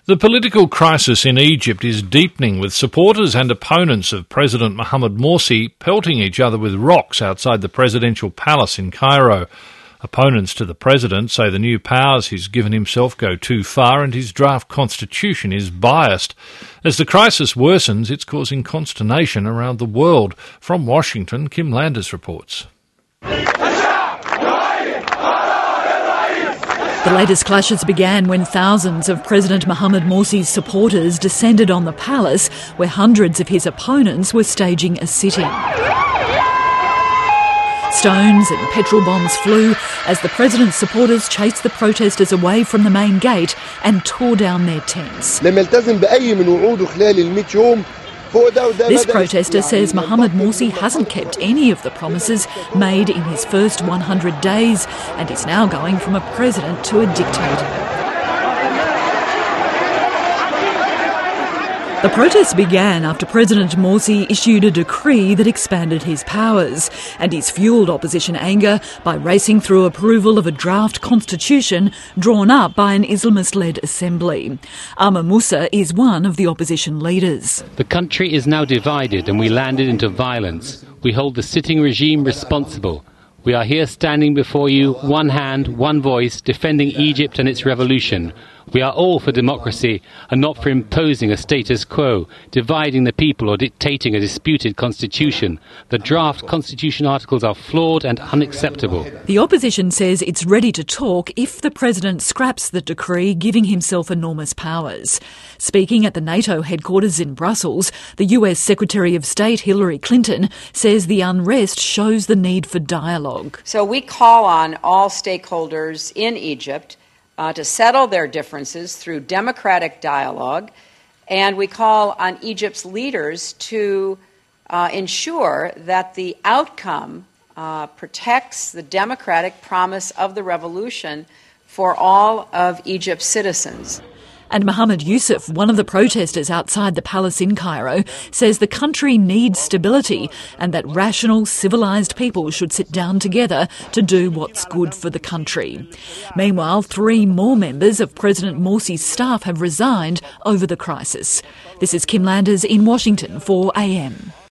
The political crisis in Egypt is deepening, with supporters and opponents of President Mohamed Morsi pelting each other with rocks outside the presidential palace in Cairo. Opponents to the president say the new powers he's given himself go too far and his draft constitution is biased. As the crisis worsens, it's causing consternation around the world. From Washington, Kim Landers reports. The latest clashes began when thousands of President Mohamed Morsi's supporters descended on the palace, where hundreds of his opponents were staging a sit-in. Stones and petrol bombs flew as the president's supporters chased the protesters away from the main gate and tore down their tents. This protester says Mohamed Morsi hasn't kept any of the promises made in his first 100 days and is now going from a president to a dictator. The protests began after President Morsi issued a decree that expanded his powers, and he's fuelled opposition anger by racing through approval of a draft constitution drawn up by an Islamist-led assembly. Amr Moussa is one of the opposition leaders. The country is now divided and we landed into violence. We hold the sitting regime responsible. We are here standing before you, one hand, one voice, defending Egypt and its revolution. We are all for democracy and not for imposing a status quo, dividing the people or dictating a disputed constitution. The draft constitution articles are flawed and unacceptable. The opposition says it's ready to talk if the president scraps the decree giving himself enormous powers. Speaking at the NATO headquarters in Brussels, the US Secretary of State Hillary Clinton says the unrest shows the need for dialogue. So we call on all stakeholders in Egypt to settle their differences through democratic dialogue, and we call on Egypt's leaders to ensure that the outcome protects the democratic promise of the revolution for all of Egypt's citizens. And Mohammed Yusuf, one of the protesters outside the palace in Cairo, says the country needs stability and that rational, civilised people should sit down together to do what's good for the country. Meanwhile, 3 more members of President Morsi's staff have resigned over the crisis. This is Kim Landers in Washington for AM.